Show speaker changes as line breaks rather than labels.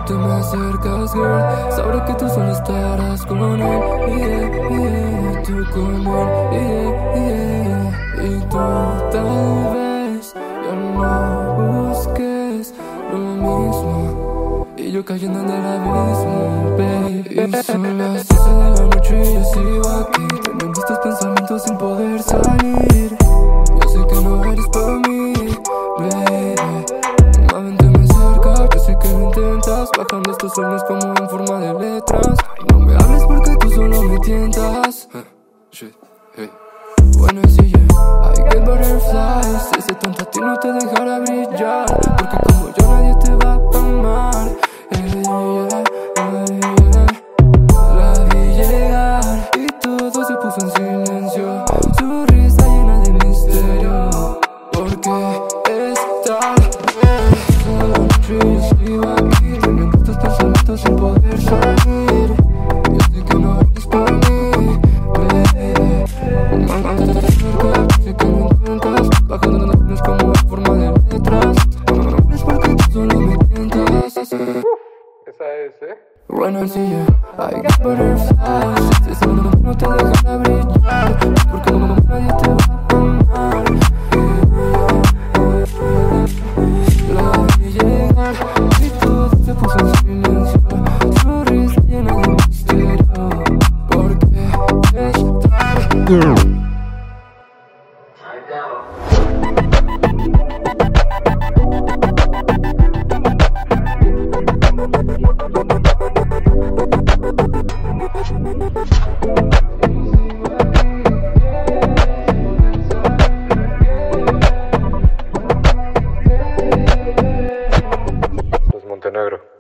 te me acercas, girl, sabré que tú solo estarás con él. Yeah, tú con él. Y tú tal vez ya no busques lo mismo, y yo cayendo en el abismo, baby. Son las 12 de la noche y yo sigo aquí, teniendo estos pensamientos sin poder salir. Yo sé que no eres para mí, baby. Nuevamente me acerca, yo sé que lo intentas, bajando estos sueños como en forma de letras. Ay, no me hables porque tú solo me tientas. Shit, hey. Bueno, sí, yeah, I get butterflies. Ese tonto a ti no te dejará brillar, porque como yo nadie te va a amar. La vi llegar y todo se puso en silencio, su risa llena de misterio, porque esta vez la noche sigo aquí, teniendo estos pensamientos sin poder salir. Yo sé que no eres para mí, baby. Mantente cerca, sé que lo intentas, bajando las nubes como en forma de letras. No es porque tú solo me tientas.
Esa es,
Bueno, sí, yeah, I got butterflies. Si ese mundo no te dejará brillar, porque como nadie te va a amar. La vi llegar y todo se puso en silencio, su risa llena de misterio, porque es tarde.
Los Montenegro.